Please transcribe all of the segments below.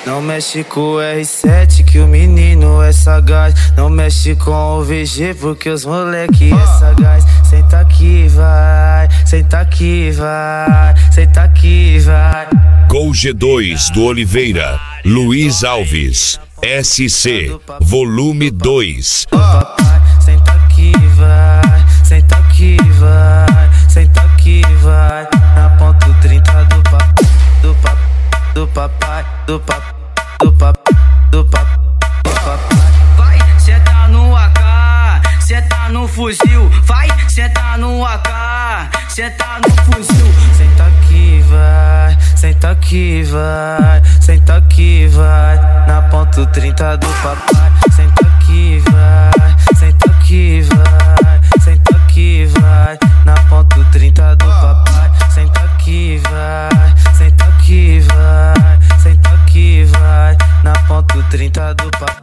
Não mexe com o R7 que o menino é sagaz. Não mexe com o VG porque os moleque é sagaz. Senta aqui, vai, senta aqui, vai, senta aqui, vai. Gol G2 do Oliveira, Luiz Alves, SC, volume 2. Senta aqui, vai, senta aqui, vai, senta aqui, vai. Na ponto 30 do papai, do papai, do papai, do papai, do papai, do papai, do papai. Vai, senta no AK, senta no fuzil. Vai, senta no AK, senta no fuzil. Senta aqui, vai, senta aqui, vai, senta aqui, vai. Na ponto 30 do papai. Senta aqui, vai, senta aqui, vai, senta aqui, vai. Na ponto 30 do papai. Senta aqui, vai, senta aqui, vai, senta aqui, vai. Na ponto 30 do papai.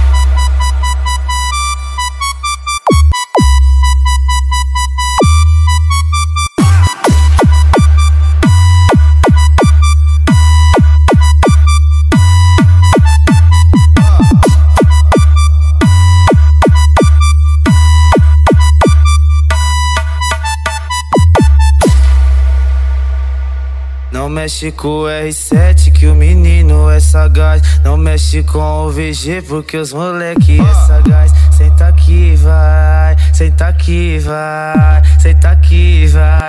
Não mexe com o R7 que o menino é sagaz. Não mexe com o VG porque os moleque é sagaz. Senta aqui, vai, senta aqui, vai, senta aqui, vai.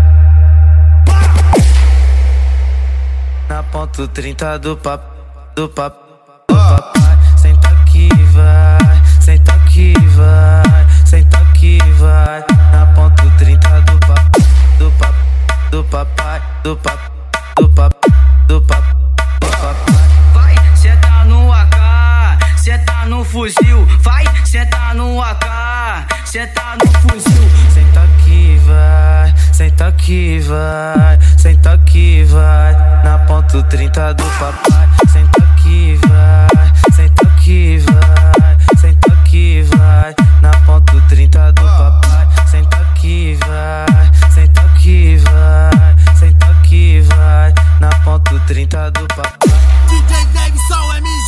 Na ponto 30 do papai, do papai, do papai. Senta aqui, vai, senta aqui, vai, senta aqui, vai. Na ponto 30 do papai, do papai, do papai, do papai, do papai, do papai, do papai. Vai, senta no AK, senta no fuzil. Vai, senta no AK, senta no fuzil. Senta aqui, vai, senta aqui, vai, senta aqui, vai. Na ponto 30 do papai. Senta aqui, vai, senta aqui, vai, senta aqui, vai. Na ponto 30 do papai. Senta aqui, vai, senta aqui, vai, senta aqui, vai. Na ponto 30 do papai. DJ Davidson MG.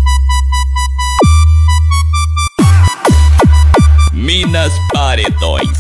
Minas Paredões.